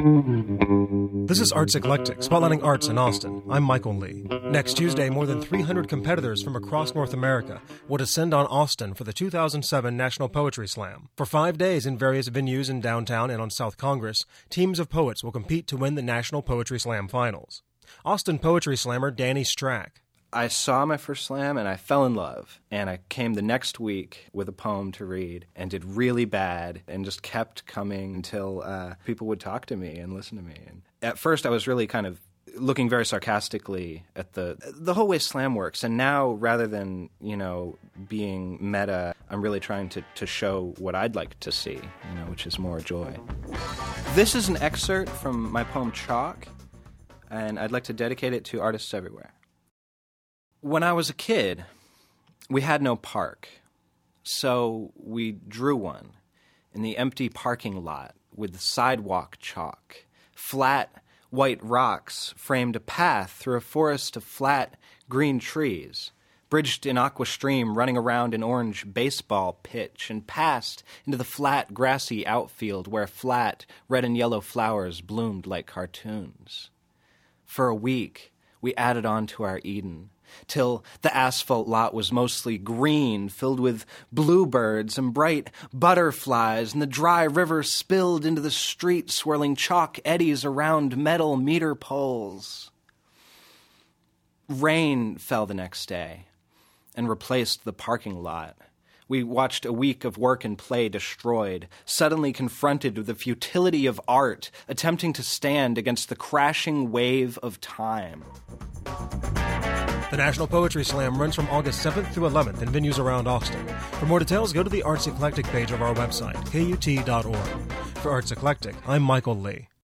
This is Arts Eclectic, spotlighting arts in Austin. I'm Michael Lee. Next Tuesday, more than 300 competitors from across North America will descend on Austin for the 2007 National Poetry Slam. For 5 days in various venues in downtown and on South Congress, teams of poets will compete to win the National Poetry Slam finals. Austin poetry slammer Danny Strack. I saw my first slam and I fell in love. And I came the next week with a poem to read and did really bad and just kept coming until people would talk to me and listen to me. And at first I was really kind of looking very sarcastically at the whole way slam works. And now, rather than, being meta, I'm really trying to show what I'd like to see, which is more joy. This is an excerpt from my poem Chalk, and I'd like to dedicate it to artists everywhere. When I was a kid, we had no park, so we drew one in the empty parking lot with sidewalk chalk. Flat, white rocks framed a path through a forest of flat, green trees, bridged an aqua stream running around an orange baseball pitch and passed into the flat, grassy outfield where flat, red and yellow flowers bloomed like cartoons. For a week, we added on to our Eden, till the asphalt lot was mostly green, filled with bluebirds and bright butterflies, and the dry river spilled into the street, swirling chalk eddies around metal meter poles. Rain fell the next day and replaced the parking lot. We watched a week of work and play destroyed, suddenly confronted with the futility of art, attempting to stand against the crashing wave of time. The National Poetry Slam runs from August 7th through 11th in venues around Austin. For more details, go to the Arts Eclectic page of our website, KUT.org. For Arts Eclectic, I'm Michael Lee.